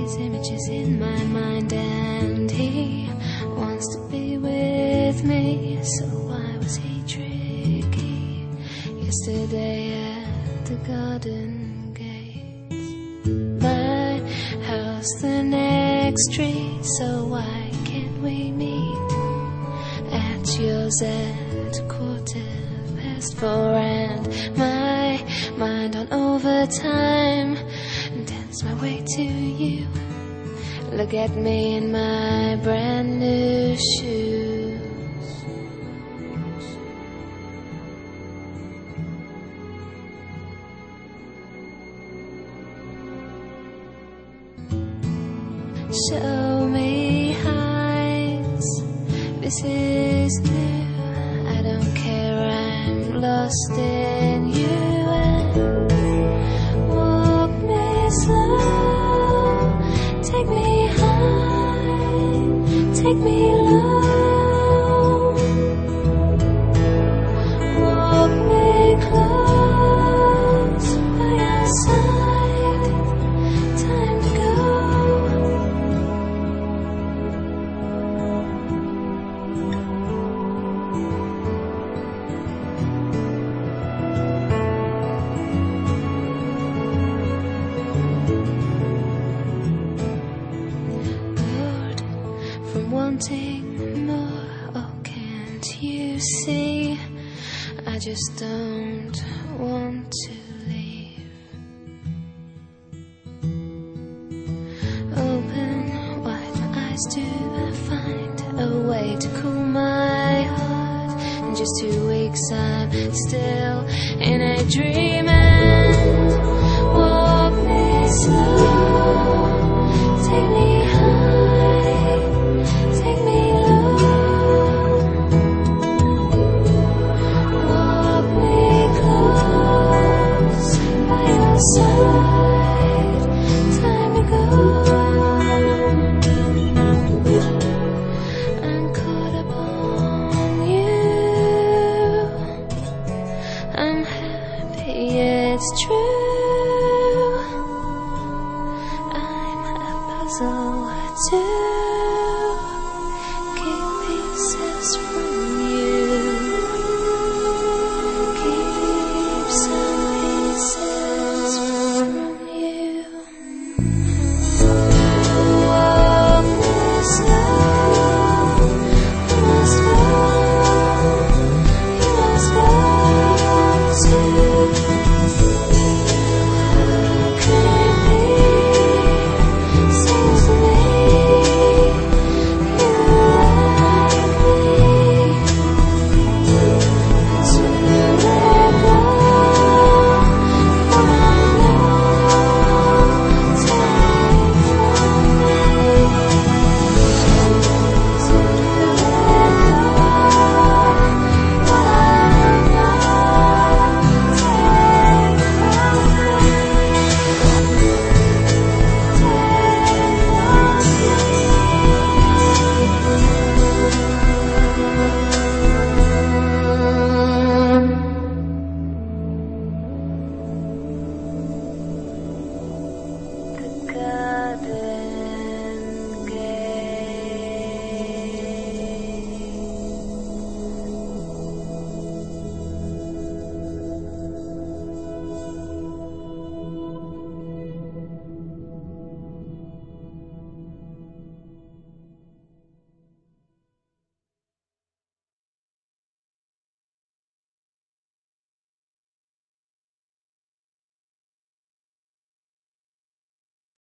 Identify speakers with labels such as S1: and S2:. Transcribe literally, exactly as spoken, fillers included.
S1: these images in my mind, and he wants to be with me. So why was he tricky yesterday at the garden gates? My house the next street, so why can't we meet at yours at a quarter past four? And my mind on overtime, dance my way to you. Look at me in my brand new shoes. Show me heights, this is new. I don't care, I'm lost in you. And walk me slow, take me high, take me low. Walk me close by your side, time to go. From wanting more, oh can't you see? I just don't want to leave. Open wide my eyes to find a way to cool my heart. In just two weeks I'm still in a dream. And walk me slow, take me high, take me low. Walk me close by your side, time to go. I'm caught up on you, I'm happy it's true. I'm a puzzle too. Keep pieces free.